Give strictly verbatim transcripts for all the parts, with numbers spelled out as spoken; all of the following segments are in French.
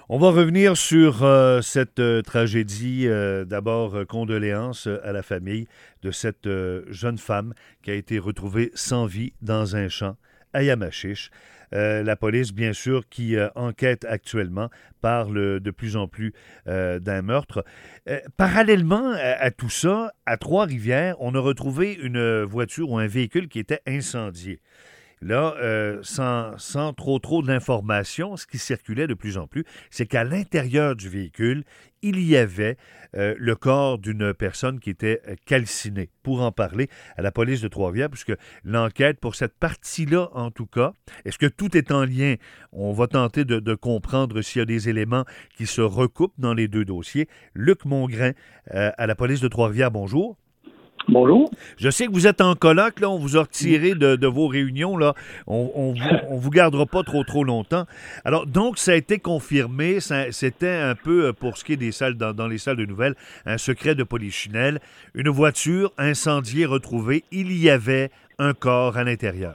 On va revenir sur euh, cette euh, tragédie. Euh, D'abord, euh, condoléances à la famille de cette euh, jeune femme qui a été retrouvée sans vie dans un champ à Yamachiche. Euh, la police, bien sûr, qui euh, enquête actuellement, parle de plus en plus euh, d'un meurtre. Euh, parallèlement à, à tout ça, à Trois-Rivières, on a retrouvé une voiture ou un véhicule qui était incendié. Là, euh, sans, sans trop trop d'informations, ce qui circulait de plus en plus, c'est qu'à l'intérieur du véhicule, il y avait euh, le corps d'une personne qui était euh, calcinée. Pour en parler à la police de Trois-Rivières, puisque l'enquête pour cette partie-là, en tout cas, est-ce que tout est en lien? On va tenter de, de comprendre s'il y a des éléments qui se recoupent dans les deux dossiers. Luc Mongrain, euh, à la police de Trois-Rivières, bonjour. Bonjour. Je sais que vous êtes en colloque, là, on vous a retiré de, de vos réunions, là. On, on, vous, on vous gardera pas trop trop longtemps. Alors, donc, ça a été confirmé, ça, c'était un peu, pour ce qui est des salles, dans, dans les salles de nouvelles, un secret de polichinelle. Une voiture incendiée retrouvée, il y avait un corps à l'intérieur.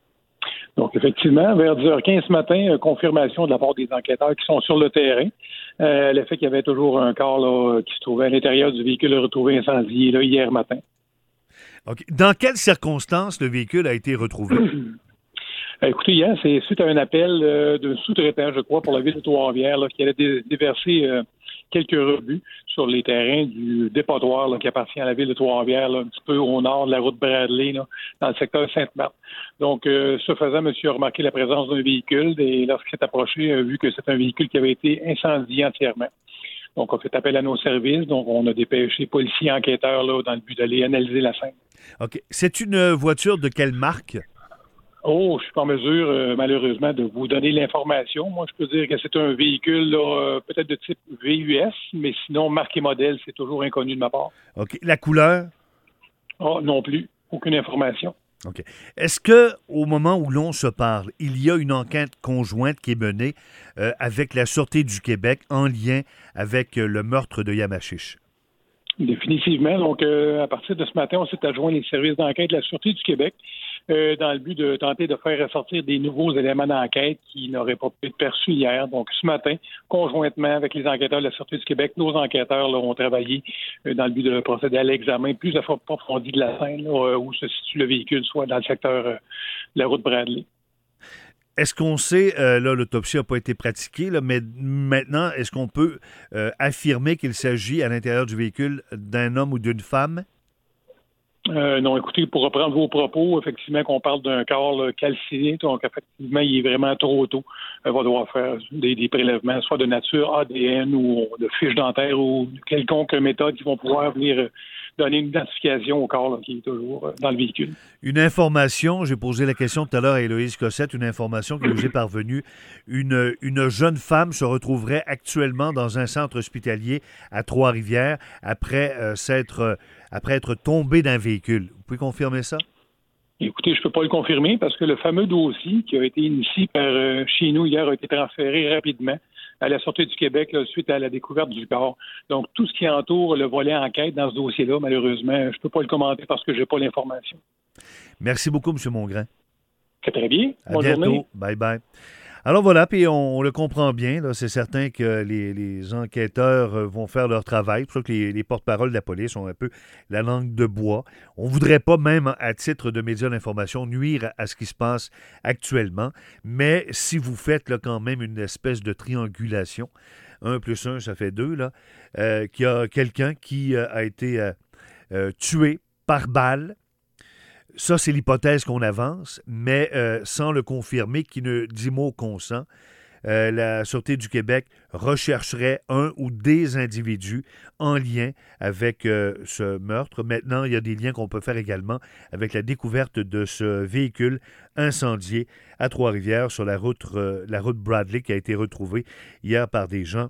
Donc, effectivement, vers dix heures quinze ce matin, confirmation de la part des enquêteurs qui sont sur le terrain. Euh, le fait qu'il y avait toujours un corps là, qui se trouvait à l'intérieur du véhicule retrouvé incendié là, hier matin. OK. Dans quelles circonstances le véhicule a été retrouvé? Écoutez, hier, c'est suite à un appel euh, d'un sous-traitant, je crois, pour la ville de Trois-Rivières, là, qui allait dé- déverser euh, quelques rebuts sur les terrains du dépotoir là, qui appartient à la ville de Trois-Rivières, là, un petit peu au nord de la route Bradley, là, dans le secteur de Sainte-Marthe. Donc, euh, ce faisant, monsieur a remarqué la présence d'un véhicule et lorsqu'il s'est approché, a vu que c'est un véhicule qui avait été incendié entièrement. Donc, on fait appel à nos services. Donc, on a dépêché policiers et enquêteurs là, dans le but d'aller analyser la scène. OK. C'est une voiture de quelle marque? Oh, je suis pas en mesure, euh, malheureusement, de vous donner l'information. Moi, je peux dire que c'est un véhicule, là, euh, peut-être de type V U S, mais sinon, marque et modèle, c'est toujours inconnu de ma part. OK. La couleur? Oh, non plus. Aucune information. OK. Est-ce que, au moment où l'on se parle, il y a une enquête conjointe qui est menée euh, avec la Sûreté du Québec en lien avec euh, le meurtre de Yamachiche? Définitivement. Donc, euh, à partir de ce matin, on s'est adjoint les services d'enquête de la Sûreté du Québec euh, dans le but de tenter de faire ressortir des nouveaux éléments d'enquête qui n'auraient pas pu être perçus hier. Donc, ce matin, conjointement avec les enquêteurs de la Sûreté du Québec, nos enquêteurs là, ont travaillé euh, dans le but de procéder à l'examen plus approfondi de la scène là, où se situe le véhicule, soit dans le secteur euh, de la route Bradley. Est-ce qu'on sait, euh, là, l'autopsie n'a pas été pratiquée, là, mais maintenant, est-ce qu'on peut euh, affirmer qu'il s'agit à l'intérieur du véhicule d'un homme ou d'une femme? Euh, non, écoutez, pour reprendre vos propos, effectivement, qu'on parle d'un corps là, calciné, donc effectivement, il est vraiment trop tôt. On va devoir faire des, des prélèvements, soit de nature A D N ou de fiches dentaires ou quelconque méthode qui vont pouvoir venir euh, donner une identification au corps là, qui est toujours euh, dans le véhicule. Une information, j'ai posé la question tout à l'heure à Héloïse Cossette, une information qui nous est parvenue. Une, une jeune femme se retrouverait actuellement dans un centre hospitalier à Trois-Rivières après euh, s'être... Euh, après être tombé d'un véhicule. Vous pouvez confirmer ça? Écoutez, je ne peux pas le confirmer parce que le fameux dossier qui a été initié par euh, chez nous hier a été transféré rapidement à la Sûreté du Québec là, suite à la découverte du corps. Donc, tout ce qui entoure le volet enquête dans ce dossier-là, malheureusement, je ne peux pas le commenter parce que je n'ai pas l'information. Merci beaucoup, M. Mongrain. C'est très bien. À Bonne bientôt. journée. Bye-bye. Alors voilà, puis on, on le comprend bien. Là, c'est certain que les, les enquêteurs euh, vont faire leur travail. C'est pour ça que les, les porte-paroles de la police ont un peu la langue de bois. On ne voudrait pas, même à titre de médias d'information, nuire à, à ce qui se passe actuellement. Mais si vous faites là, quand même une espèce de triangulation, un plus un, ça fait deux, là, euh, qu'il y a quelqu'un qui euh, a été euh, euh, tué par balle. Ça, c'est l'hypothèse qu'on avance, mais euh, sans le confirmer, qui ne dit mot consent. Euh, la Sûreté du Québec rechercherait un ou des individus en lien avec euh, ce meurtre. Maintenant, il y a des liens qu'on peut faire également avec la découverte de ce véhicule incendié à Trois-Rivières sur la route, euh, la route Bradley qui a été retrouvée hier par des gens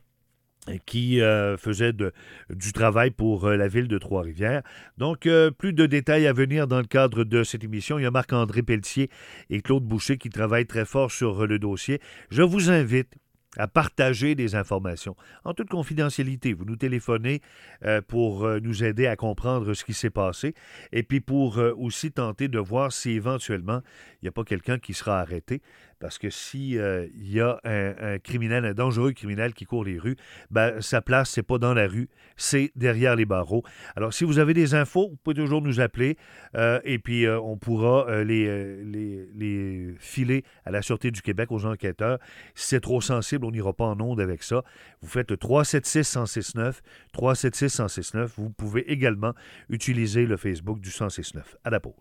qui euh, faisait de, du travail pour euh, la ville de Trois-Rivières. Donc, euh, plus de détails à venir dans le cadre de cette émission. Il y a Marc-André Pelletier et Claude Boucher qui travaillent très fort sur euh, le dossier. Je vous invite à partager des informations en toute confidentialité. Vous nous téléphonez euh, pour euh, nous aider à comprendre ce qui s'est passé et puis pour euh, aussi tenter de voir si éventuellement il n'y a pas quelqu'un qui sera arrêté Parce que s'il euh, y a un, un criminel, un dangereux criminel qui court les rues, ben, sa place, c'est pas dans la rue, c'est derrière les barreaux. Alors, si vous avez des infos, vous pouvez toujours nous appeler euh, et puis euh, on pourra euh, les, euh, les, les filer à la Sûreté du Québec, aux enquêteurs. Si c'est trop sensible, on n'ira pas en onde avec ça. Vous faites le trois sept six, un six neuf, trois sept six, un six neuf. Vous pouvez également utiliser le Facebook du cent six neuf. À la pause.